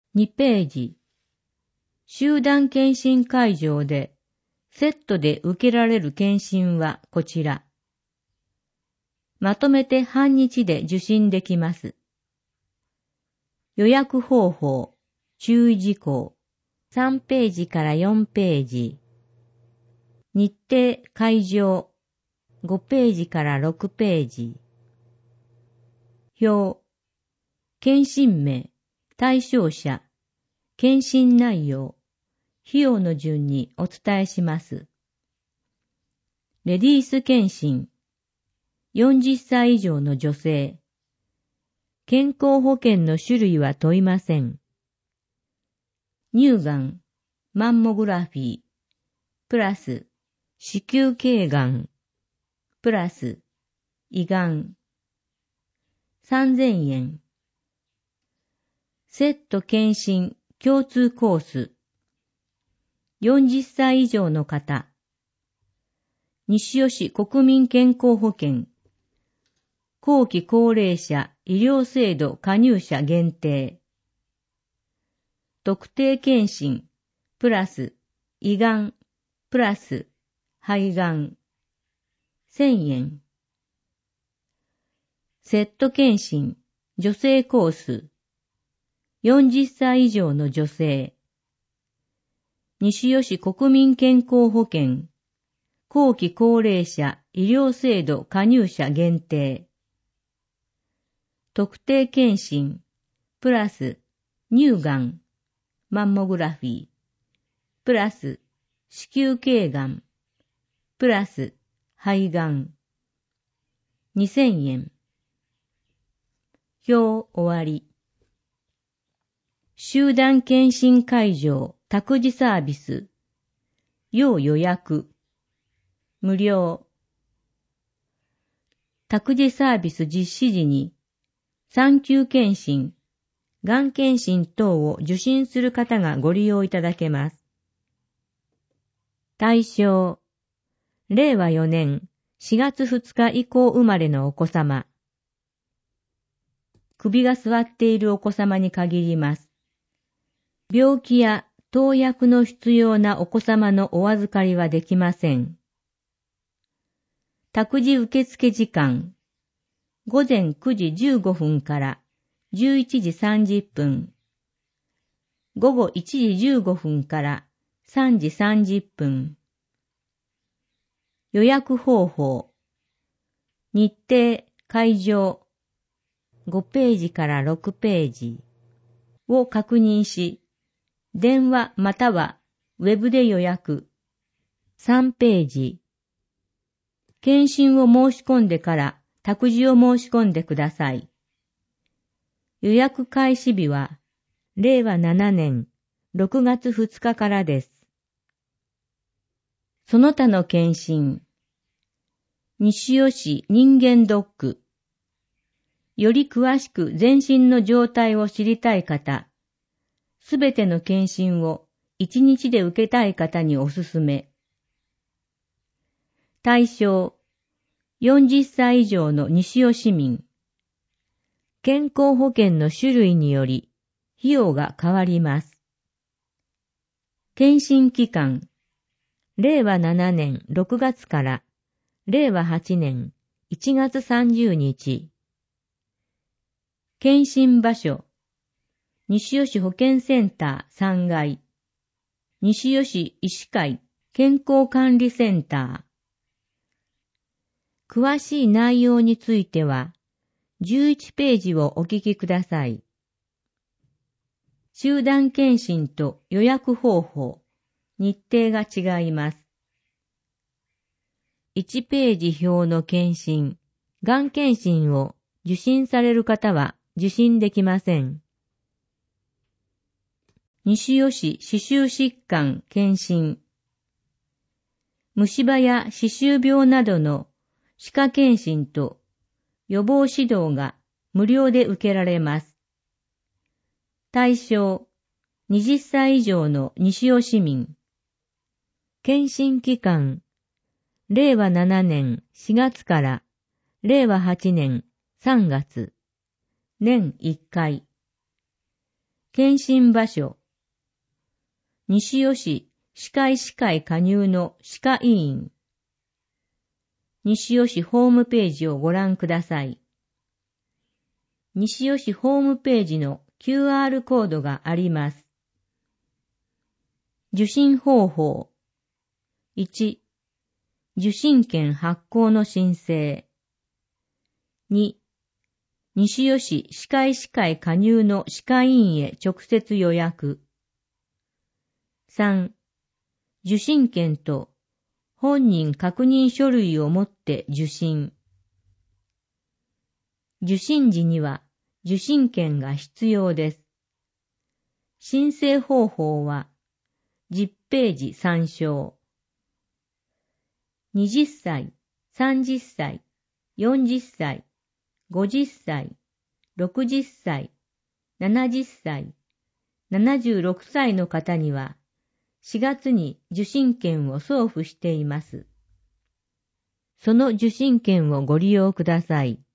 2ページ。集団検診会場でセットで受けられる検診はこちら。まとめて半日で受診できます。予約方法、注意事項、3ページから4ページ。日程、会場、5ページから6ページ。表、検診名、対象者、検診内容、費用の順にお伝えします。レディース検診、40歳以上の女性。健康保険の種類は問いません。乳がん、マンモグラフィー、プラス、子宮頸がん、プラス、胃がん。3000円。セット検診共通コース。40歳以上の方。西尾市国民健康保険。後期高齢者医療制度加入者限定。特定検診、プラス、胃がん、プラス、肺がん。1000円。セット検診、女性コース。40歳以上の女性。西尾市国民健康保険。後期高齢者医療制度加入者限定。特定検診、プラス、乳がん、マンモグラフィー、プラス、子宮頸がん、プラス、肺がん。2000円。表終わり。集団検診会場託児サービス。要予約。無料。託児サービス実施時に、産休検診、がん検診等を受診する方がご利用いただけます。対象、令和4年4月2日以降生まれのお子様。首が座っているお子様に限ります。病気や投薬の必要なお子様のお預かりはできません。託児受付時間、午前9時15分から11時30分、午後1時15分から3時30分。予約方法、日程、会場、5ページから6ページを確認し、電話またはウェブで予約。3ページ。検診を申し込んでから託児を申し込んでください。予約開始日は令和7年6月2日からです。その他の検診。西尾市人間ドック。より詳しく全身の状態を知りたい方、すべての検診を1日で受けたい方におすすめ。対象、40歳以上の西尾市民。健康保険の種類により費用が変わります。検診期間、令和7年6月から令和8年1月30日。検診場所、西尾市保健センター3階、西尾市医師会健康管理センター。詳しい内容については、11ページをお聞きください。集団検診と予約方法、日程が違います。1ページ表の検診、がん検診を受診される方は受診できません。西尾市歯周疾患検診。虫歯や歯周病などの歯科検診と予防指導が無料で受けられます。対象、20歳以上の西尾市民。検診期間、令和7年4月から令和8年3月。年1回。 検診場所。西尾市歯科医師会加入の歯科医院。西尾市ホームページをご覧ください。西尾市ホームページの QR コードがあります。受診方法。1、受診券発行の申請。2、西尾市歯科医師会加入の歯科医院へ直接予約。3、受診券と本人確認書類を持って受診。受診時には受診券が必要です。申請方法は10ページ参照。20歳、30歳、40歳、50歳、60歳、70歳、76歳の方には4月に受診券を送付しています。その受診券をご利用ください。